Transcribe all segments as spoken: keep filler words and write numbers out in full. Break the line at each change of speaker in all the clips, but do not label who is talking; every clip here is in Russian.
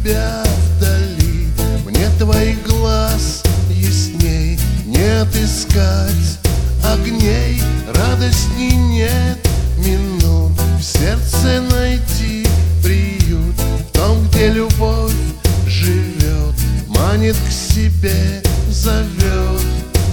тебя вдали. Мне твоих глаз ясней не отыскать огней. Радости нет минут в сердце найти приют. В том, где любовь живет, манит к себе, зовет.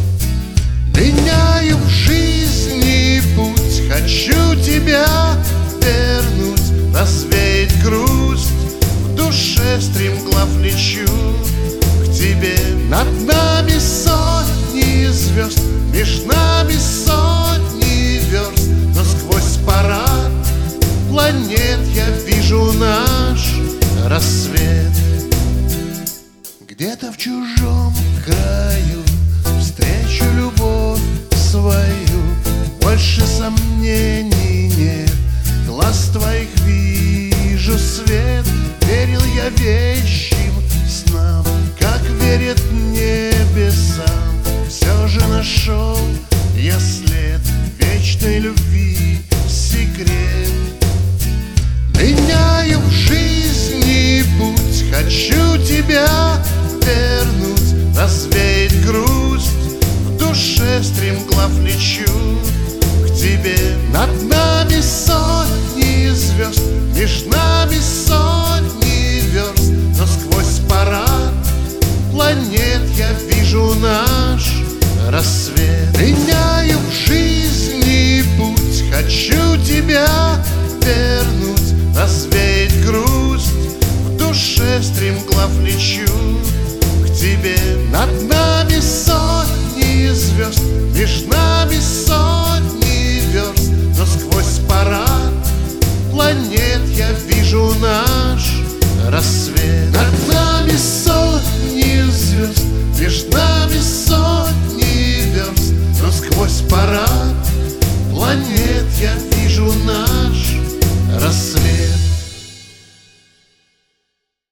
Меняю в жизни путь, хочу тебя вернуть, развеять грусть. В душе стремглав лечу к тебе. Над нами сотни звезд, меж нами сотни верст, но сквозь парад планет я вижу наш рассвет. Где-то в чужом краю встречу любовь свою. Больше сомнений нет, глаз твоих вижу свет. Верил я вещим снам, как верят небесам. Все же нашел я след вечной любви, секрет. Меняю в жизни путь, хочу тебя вернуть, развеять грусть. В душе стремглав лечу к тебе. Над нами сотни звезд, меж нами сотни верст, но сквозь парад планет я вижу наш рассвет. Меняю в жизни путь, хочу тебя вернуть, развеять грусть. В душе стремглав лечу к тебе. Над нами сотни звезд, меж нами